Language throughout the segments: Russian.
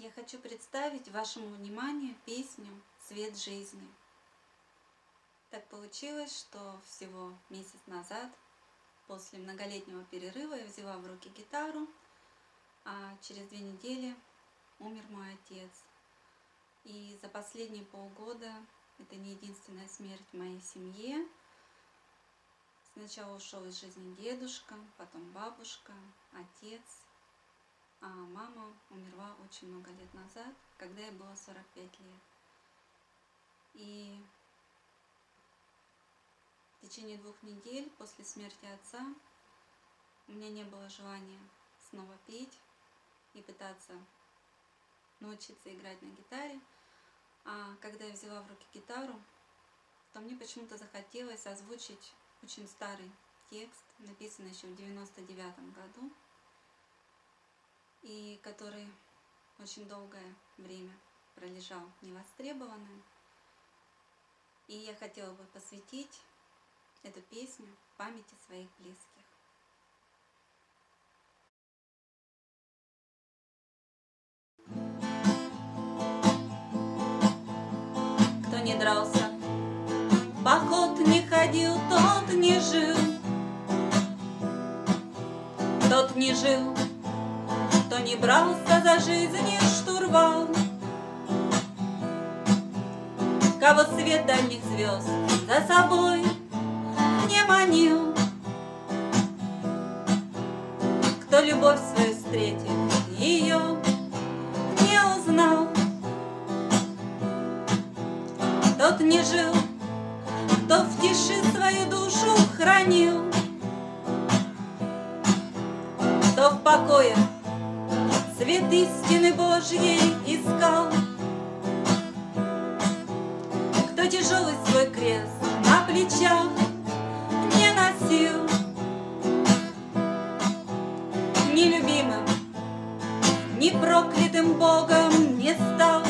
Я хочу представить вашему вниманию песню «Цвет жизни». Так получилось, что всего месяц назад, после многолетнего перерыва, я взяла в руки гитару, а через 2 недели умер мой отец. И за последние полгода это не единственная смерть в моей семье. Сначала ушел из жизни дедушка, потом бабушка, отец. А мама умерла очень много лет назад, когда ей было 45 лет. И в течение 2 недель после смерти отца у меня не было желания снова петь и пытаться научиться играть на гитаре. А когда я взяла в руки гитару, то мне почему-то захотелось озвучить очень старый текст, написанный еще в 99 году, и который очень долгое время пролежал невостребованным. И я хотела бы посвятить эту песню памяти своих близких. Кто не дрался, в поход не ходил, тот не жил. Тот не жил, кто не брался за жизнь штурвал. Кого свет дальних звезд за собой не манил, кто любовь свою встретив, ее не узнал. Тот не жил, кто в тиши свою душу хранил, кто в покое свет истины Божьей искал, кто тяжелый свой крест на плечах не носил, ни любимым, ни проклятым Богом не стал.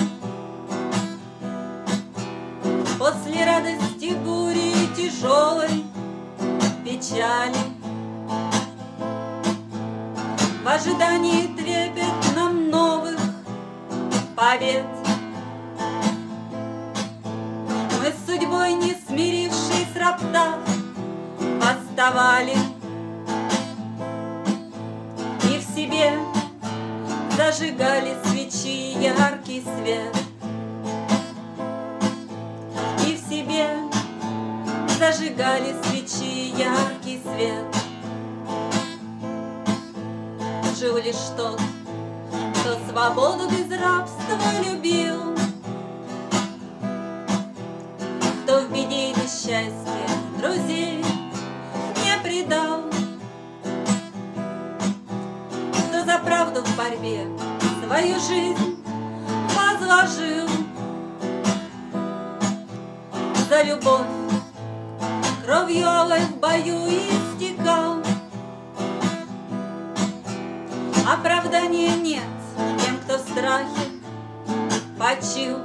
После радости бури тяжелой печали, в ожидании трепетном новых побед, мы с судьбой, не смирившись, роптав, восставали и в себе зажигали свечи яркий свет, и в себе зажигали свечи яркий свет. Жил лишь тот, кто свободу без рабства любил, кто в беде и несчастье друзей не предал, кто за правду в борьбе свою жизнь возложил, за любовь кровью алой в бою истекал. Оправдания нет тем, кто в страхе почил,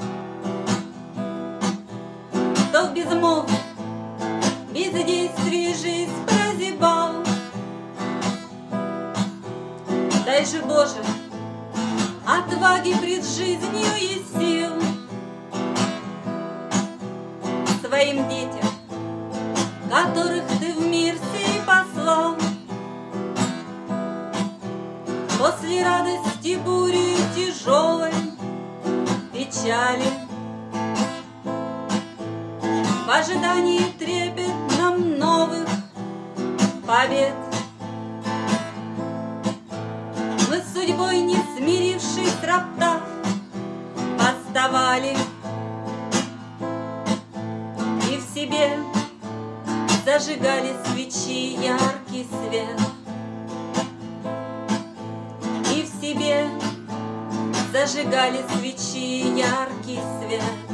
кто в безмолвии, бездействии жизнь прозябал. Дай же, Боже, отваги пред жизнью и сил своим детям, которых Ты в мир сей послал. После радости бури тяжелой печали, в ожидании трепетном новых побед, мы с судьбой, не смирившись, роптав, восставали и в себе зажигали свечи яркий свет, и в себе зажигали свечи яркий свет.